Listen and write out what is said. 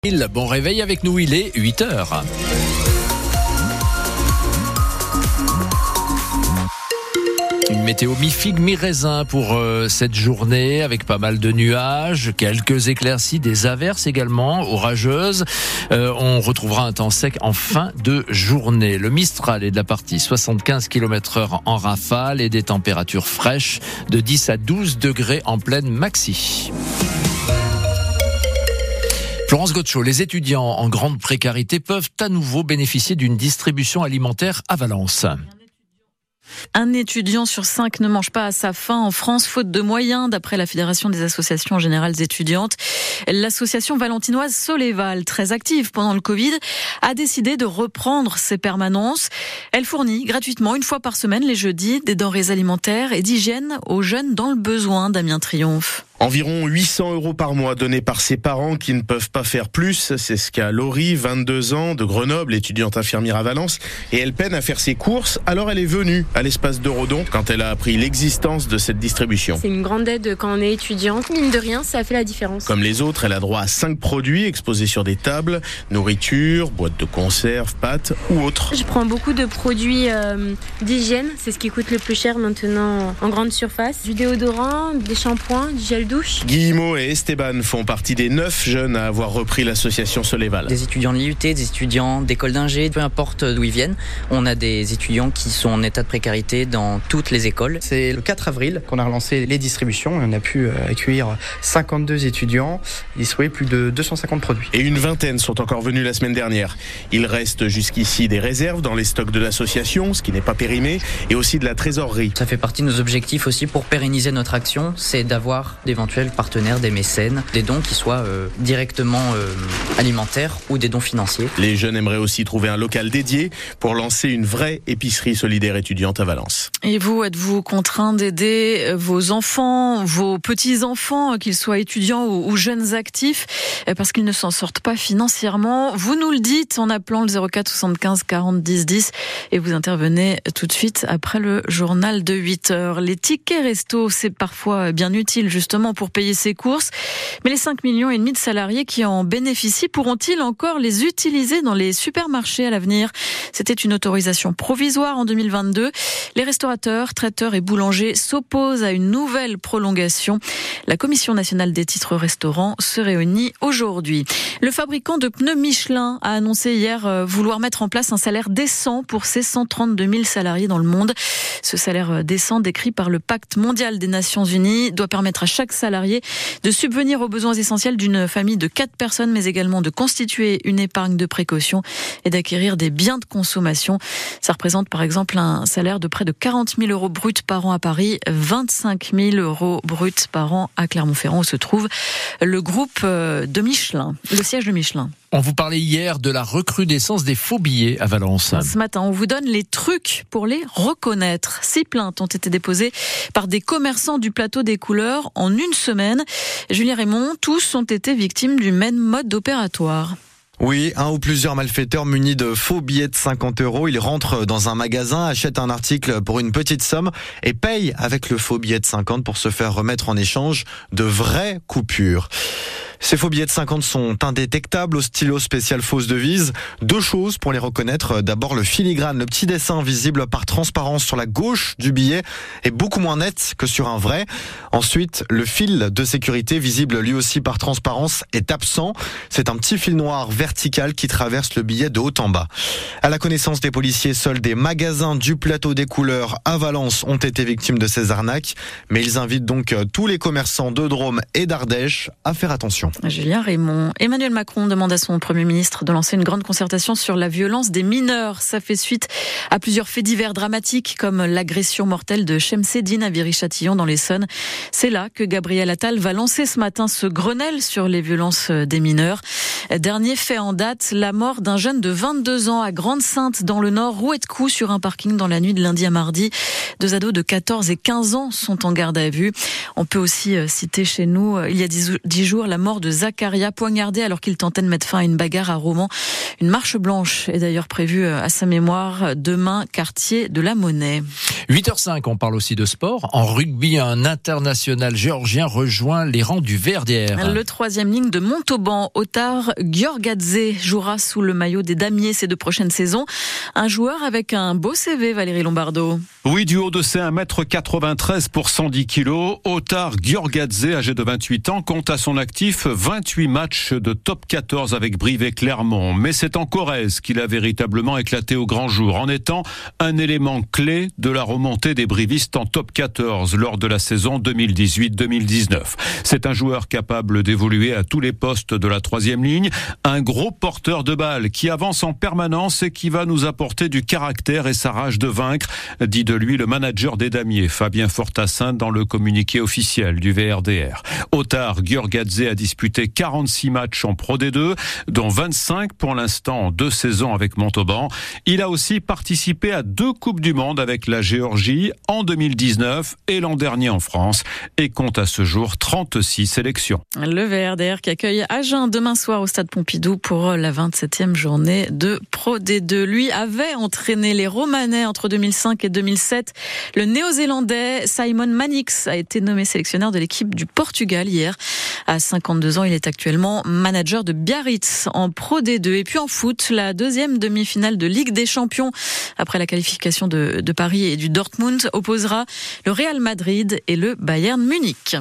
Bon réveil avec nous, il est 8h. Une météo mi-figue, mi-raisin pour cette journée avec pas mal de nuages, quelques éclaircies, des averses également orageuses. On retrouvera un temps sec en fin de journée. Le Mistral est de la partie 75 km/h en rafale et des températures fraîches de 10 à 12 degrés en pleine maxi. Florence Gotcho, les étudiants en grande précarité peuvent à nouveau bénéficier d'une distribution alimentaire à Valence. Un étudiant sur 5 ne mange pas à sa faim en France, faute de moyens, d'après la Fédération des associations générales étudiantes. L'association valentinoise Soleval, très active pendant le Covid, a décidé de reprendre ses permanences. Elle fournit gratuitement, une fois par semaine, les jeudis, des denrées alimentaires et d'hygiène aux jeunes dans le besoin. Damien Triomphe. Environ 800 € par mois donnés par ses parents qui ne peuvent pas faire plus. C'est ce qu'a Laurie, 22 ans, de Grenoble, étudiante infirmière à Valence. Et elle peine à faire ses courses. Alors elle est venue à l'espace de Redon quand elle a appris l'existence de cette distribution. C'est une grande aide quand on est étudiant. Mine de rien, ça fait la différence. Comme les autres, elle a droit à 5 produits exposés sur des tables. Nourriture, boîtes de conserve, pâtes ou autres. Je prends beaucoup de produits d'hygiène. C'est ce qui coûte le plus cher maintenant en grande surface. Du déodorant, des shampoings, du gel douche. Guillemot et Esteban font partie des 9 jeunes à avoir repris l'association Soleval. Des étudiants de l'IUT, des étudiants d'école d'ingé, peu importe d'où ils viennent. On a des étudiants qui sont en état de précarité dans toutes les écoles. C'est le 4 avril qu'on a relancé les distributions. On a pu accueillir 52 étudiants, distribuer plus de 250 produits. Et une vingtaine sont encore venus la semaine dernière. Il reste jusqu'ici des réserves dans les stocks de l'association, ce qui n'est pas périmé, et aussi de la trésorerie. Ça fait partie de nos objectifs aussi pour pérenniser notre action, c'est d'avoir d'éventuels partenaires, des mécènes, des dons qui soient directement alimentaires ou des dons financiers. Les jeunes aimeraient aussi trouver un local dédié pour lancer une vraie épicerie solidaire étudiante à Valence. Et vous, êtes-vous contraint d'aider vos enfants, vos petits-enfants, qu'ils soient étudiants ou jeunes actifs, parce qu'ils ne s'en sortent pas financièrement? Vous nous le dites en appelant le 04 75 40 10 10 et vous intervenez tout de suite après le journal de 8h. Les tickets resto, c'est parfois bien utile justement pour payer ses courses, mais les 5,5 millions de salariés qui en bénéficient pourront-ils encore les utiliser dans les supermarchés à l'avenir? C'était une autorisation provisoire en 2022. Les restaurateurs, traiteurs et boulangers s'opposent à une nouvelle prolongation. La Commission nationale des titres restaurants se réunit aujourd'hui. Le fabricant de pneus Michelin a annoncé hier vouloir mettre en place un salaire décent pour ses 132 000 salariés dans le monde. Ce salaire décent, décrit par le Pacte mondial des Nations Unies, doit permettre à chaque salarié de subvenir aux besoins essentiels d'une famille de 4 personnes, mais également de constituer une épargne de précaution et d'acquérir des biens de consommation. Ça représente par exemple un salaire de près de 40 000 € bruts par an à Paris, 25 000 € bruts par an à Clermont-Ferrand, où se trouve le groupe de Michelin, le siège de Michelin. On vous parlait hier de la recrudescence des faux billets à Valence. Ce matin, on vous donne les trucs pour les reconnaître. 6 plaintes ont été déposées par des commerçants du plateau des Couleurs en une semaine. Julien Raymond, tous ont été victimes du même mode opératoire. Oui, un ou plusieurs malfaiteurs munis de faux billets de 50 €. Ils rentrent dans un magasin, achètent un article pour une petite somme et payent avec le faux billet de 50 pour se faire remettre en échange de vraies coupures. Ces faux billets de 50 sont indétectables au stylo spécial fausse devise. 2 choses pour les reconnaître. D'abord, le filigrane, le petit dessin visible par transparence sur la gauche du billet est beaucoup moins net que sur un vrai. Ensuite, le fil de sécurité, visible lui aussi par transparence, est absent. C'est un petit fil noir vertical qui traverse le billet de haut en bas. À la connaissance des policiers, seuls des magasins du plateau des Couleurs à Valence ont été victimes de ces arnaques. Mais ils invitent donc tous les commerçants de Drôme et d'Ardèche à faire attention. Julien Raymond. Emmanuel Macron demande à son Premier ministre de lancer une grande concertation sur la violence des mineurs. Ça fait suite à plusieurs faits divers dramatiques comme l'agression mortelle de Chemseddine à Viry-Châtillon dans l'Essonne. C'est là que Gabriel Attal va lancer ce matin ce Grenelle sur les violences des mineurs. Dernier fait en date, la mort d'un jeune de 22 ans à Grande-Synthe dans le Nord, roué de coups sur un parking dans la nuit de lundi à mardi. 2 ados de 14 et 15 ans sont en garde à vue. On peut aussi citer chez nous, il y a 10 jours, la mort de Zacharia, poignardé alors qu'il tentait de mettre fin à une bagarre à Romans. Une marche blanche est d'ailleurs prévue à sa mémoire demain, quartier de la Monnaie. 8h05, on parle aussi de sport. En rugby, un international géorgien rejoint les rangs du VRDR. Le 3e ligne de Montauban, Ottar Giorgadze jouera sous le maillot des Damiers ces 2 prochaines saisons. Un joueur avec un beau CV, Valérie Lombardo. Oui, du haut de ses 1m93 pour 110 kg, Ottar Giorgadze, âgé de 28 ans, compte à son actif 28 matchs de top 14 avec Brive et Clermont. Mais c'est en Corrèze qu'il a véritablement éclaté au grand jour, en étant un élément clé de la remontée des brivistes en top 14 lors de la saison 2018-2019. C'est un joueur capable d'évoluer à tous les postes de la 3e ligne, un gros porteur de balle qui avance en permanence et qui va nous apporter du caractère et sa rage de vaincre, dit de lui le manager des Damiers, Fabien Fortassin, dans le communiqué officiel du VRDR. Ottar Giorgadze a disputé 46 matchs en Pro D2, dont 25 pour l'instant en 2 saisons avec Montauban. Il a aussi participé à 2 Coupes du Monde avec la Géorgie en 2019 et l'an dernier en France et compte à ce jour 36 sélections. Le VRDR qui accueille Agen demain soir au stade Pompidou pour la 27e journée de Pro D2. Lui avait entraîné les Romanais entre 2005 et 2007. Le Néo-Zélandais Simon Mannix a été nommé sélectionneur de l'équipe du Portugal hier. À 52 ans, il est actuellement manager de Biarritz en Pro D2. Et puis en foot, la 2e demi-finale de Ligue des Champions après la qualification de Paris et du Dortmund opposera le Real Madrid et le Bayern Munich.